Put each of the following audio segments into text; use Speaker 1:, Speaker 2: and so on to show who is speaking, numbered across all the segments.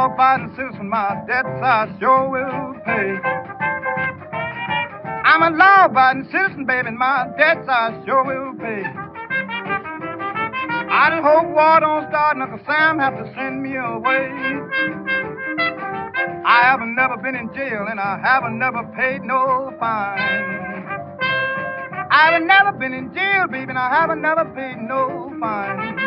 Speaker 1: law-abiding citizen, my debts I sure will pay. I'm a law-abiding citizen, baby, and my debts I sure will pay. I just hope war don't start and Uncle Sam have to send me away. I haven't never been in jail and I haven't never paid no fine. I haven't never been in jail, baby, and I haven't never paid no fine.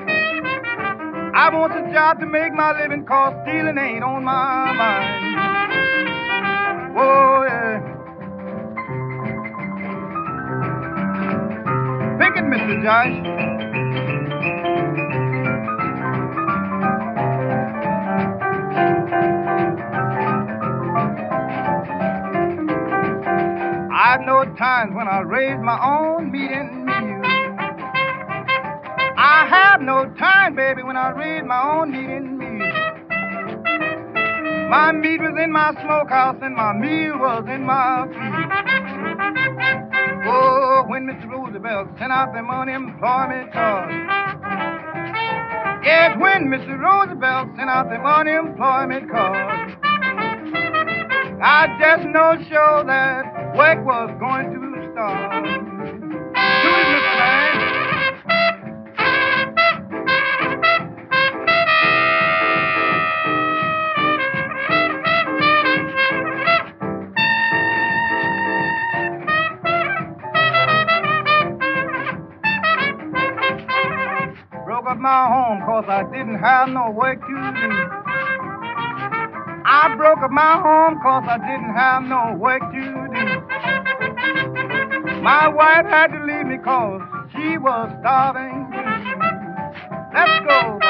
Speaker 1: I want a job to make my living, cause stealing ain't on my mind. Oh, yeah. Pick it, Mr. Josh. I know times when I raised my own meat and meal. I have no time, baby, when I raised my own meat and meal. My meat was in my smokehouse and my meal was in my field. Oh, when Mr. Roosevelt sent out them unemployment cards. Yes, when Mr. Roosevelt sent out them unemployment cards. I just know sure that work was going to start. Do it, Mr. Man. Broke up my home cause I didn't have no work to do. I broke up my home cause I didn't have no work to do. My wife had to leave me cause she was starving. Let's go.